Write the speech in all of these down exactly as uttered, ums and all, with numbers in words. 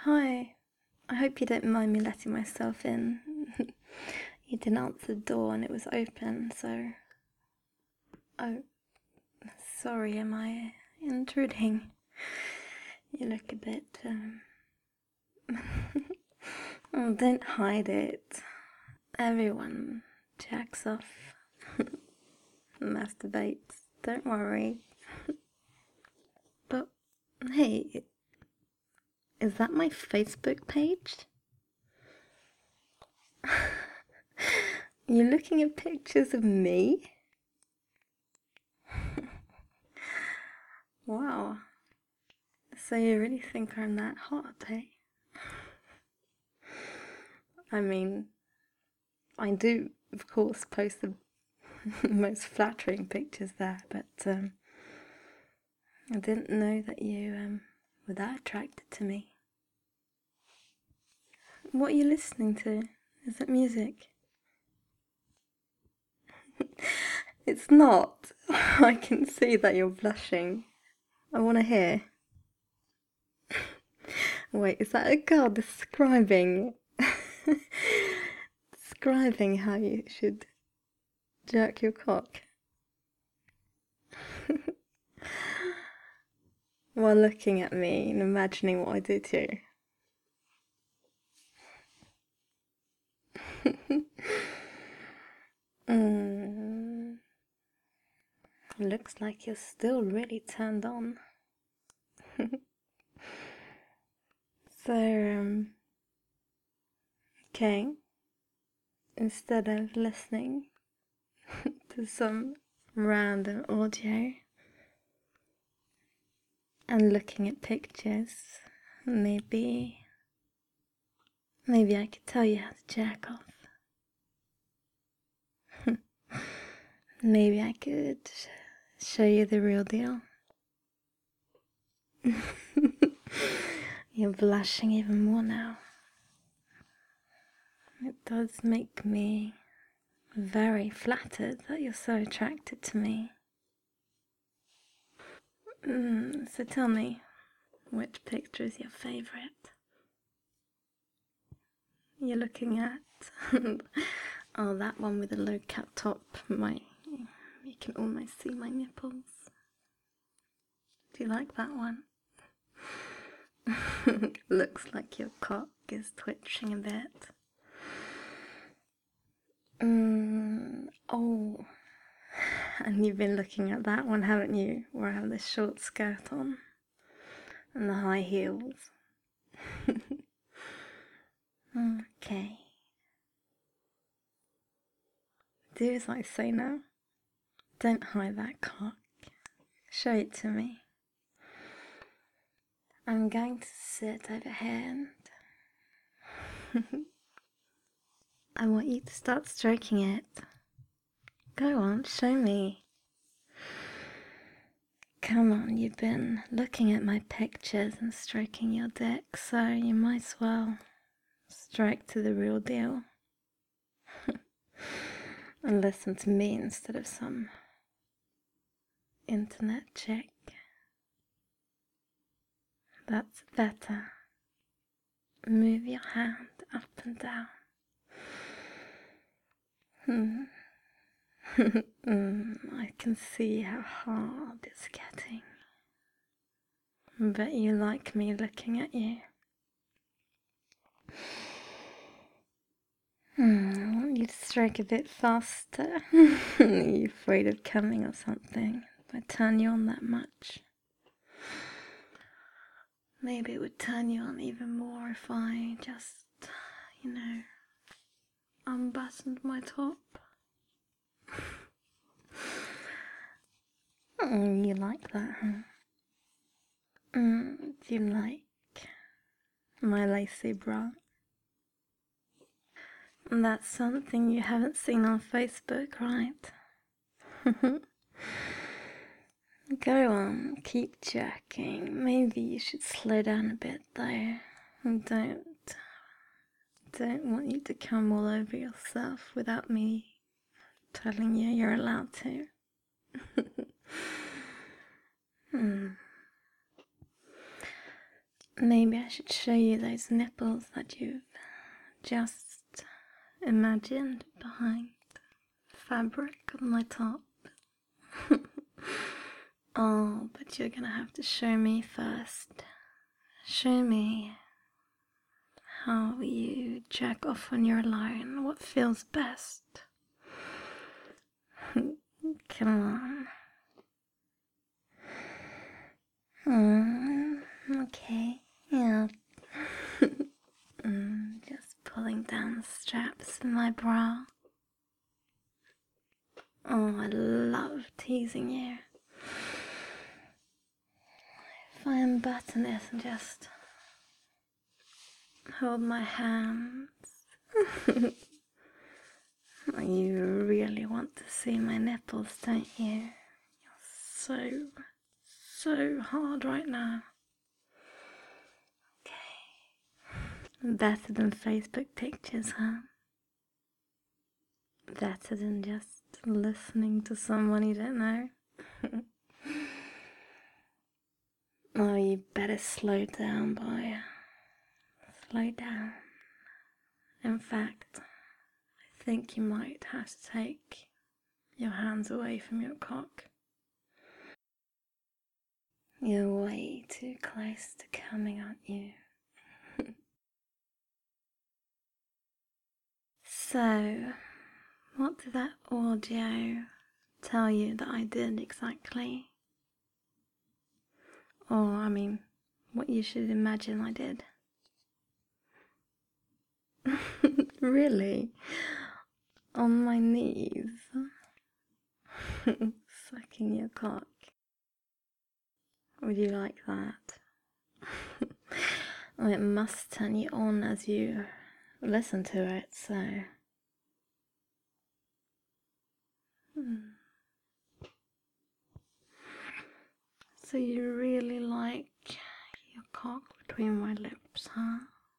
Hi, I hope you don't mind me letting myself in. You didn't answer the door and it was open, so. Oh, sorry, am I intruding? You look a bit, um. Oh, don't hide it. Everyone jacks off, masturbates, don't worry. But, hey, is that my Facebook page? You're looking at pictures of me? Wow. So you really think I'm that hot, eh? I mean, I do, of course, post the most flattering pictures there, but um, I didn't know that you um, were that attracted to me. What are you listening to? Is it music? It's not. I can see that you're blushing. I want to hear. Wait, is that a girl describing describing how you should jerk your cock? While looking at me and imagining what I do to you. mm. Looks like you're still really turned on. So, um, okay, instead of listening to some random audio and looking at pictures, maybe, maybe I could tell you how to jack off. Maybe I could show you the real deal. You're blushing even more now. It does make me very flattered that you're so attracted to me. Mm, so tell me, which picture is your favourite? You're looking at oh, that one with the low cut top. My, you can almost see my nipples. Do you like that one? Looks like your cock is twitching a bit. Mm, oh, and you've been looking at that one, haven't you? Where I have this short skirt on and the high heels. Okay. Do as I say now. Don't hide that cock. Show it to me. I'm going to sit over here and I want you to start stroking it. Go on, show me. Come on, you've been looking at my pictures and stroking your dick, so you might as well strike to the real deal. And listen to me instead of some internet chick. That's better. Move your hand up and down. Hmm. mm, I can see how hard it's getting. Bet you like me looking at you. Hmm, I want you to strike a bit faster. Are you afraid of coming or something? If I turn you on that much. Maybe it would turn you on even more if I just, you know, unbuttoned my top. Oh, you like that, huh? Mm, do you like my lacy bra? That's something you haven't seen on Facebook, right? Go on, keep jerking. Maybe you should slow down a bit though. Don't, don't want you to come all over yourself without me telling you you're allowed to. hmm. Maybe I should show you those nipples that you've just imagined behind the fabric of my top. Oh, but you're gonna have to show me first. Show me how you jack off when you're alone, what feels best. Come on. Mm, okay, yeah. mm, just pulling down the straps of my bra. Oh, I love teasing you. If I unbutton this and just hold my hands. You really want to see my nipples, don't you? You're so, so hard right now. Okay. Better than Facebook pictures, huh? Better than just listening to someone you don't know. Oh, you better slow down, boy. Slow down. In fact, I think you might have to take your hands away from your cock. You're way too close to coming, aren't you? So, what did that audio tell you that I did exactly? Or, I mean, what you should imagine I did? Really? On my knees? Sucking your cock? Would you like that? Well, it must turn you on as you listen to it, so... Hmm. So you really like your cock between my lips, huh?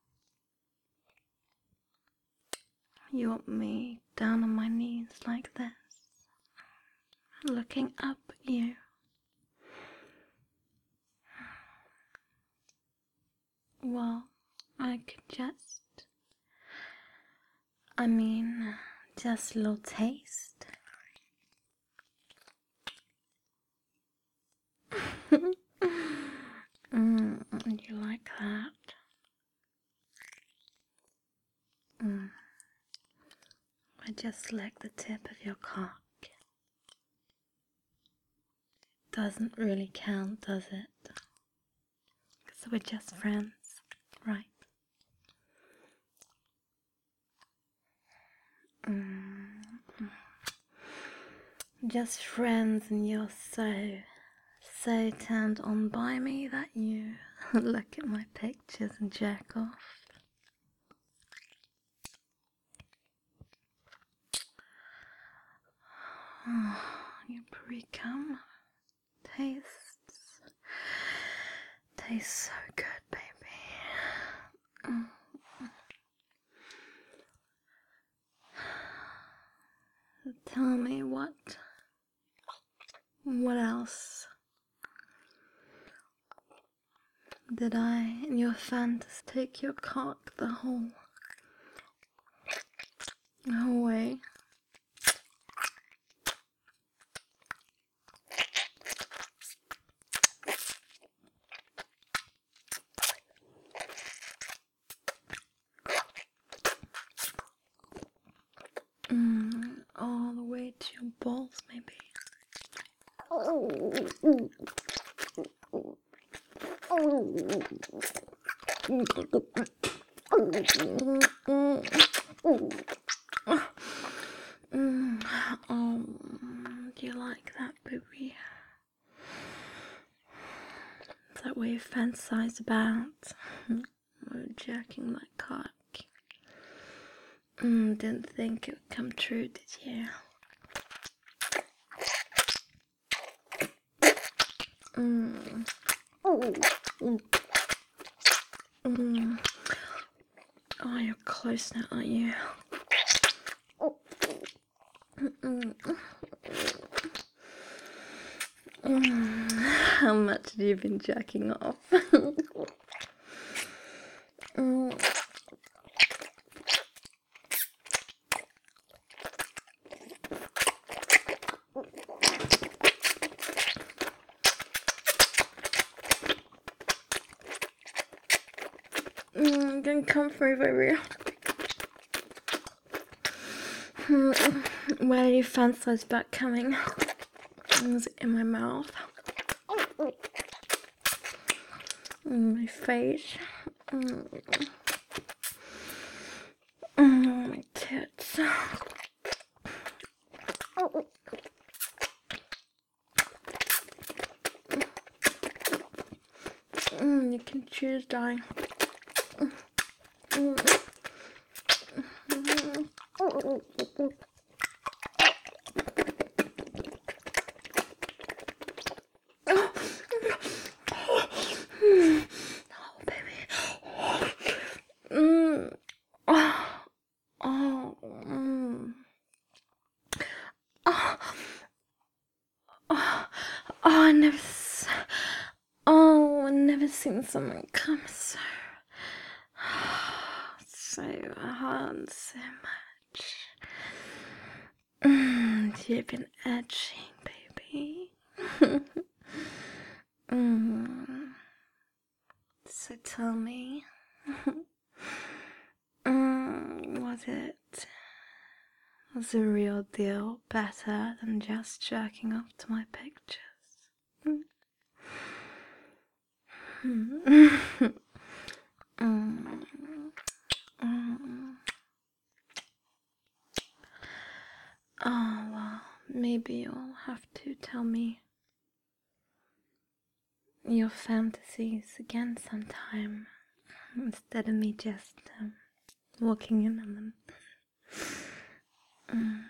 You want me down on my knees like this, looking up at you. Well, I could just... I mean, just a little taste. mm, you like that? Mm. I just like the tip of your cock. Doesn't really count, does it? Because we're just friends, right? Mm. Just friends, and you're so, so turned on by me that you look at my pictures and jack off. Oh, your pre-cum tastes, tastes so good, baby. Mm. Tell me what, what else did I, in your fantasy, take your cock the whole, the whole way? Mm, all the way to your balls, maybe. Mm, um, do you like that, baby? Is that what you fantasize about? Jerking my cock. Mm, didn't think it would come true, did you? Mm. Mm. Mm. Oh, you're close now, aren't you? Mm. Mm. How much have you been jacking off? Mm, then come through, baby. Mm, where do you fancy those back coming? Is it in my mouth? Mm, my face. Mm. Mm, my tits. Mm, you can choose, darling. Mm. Oh, baby. Mm. Oh, oh, mm. Oh, oh, oh, I never, s- oh, I never seen someone come so, so hard, so much. Mm, you've been edging, baby. mm. So tell me, mm, was it, was the real deal better than just jerking off to my pictures? Mm. mm. Mm. Mm. Oh, well, maybe you'll have to tell me your fantasies again sometime instead of me just um, walking in on them. Mm.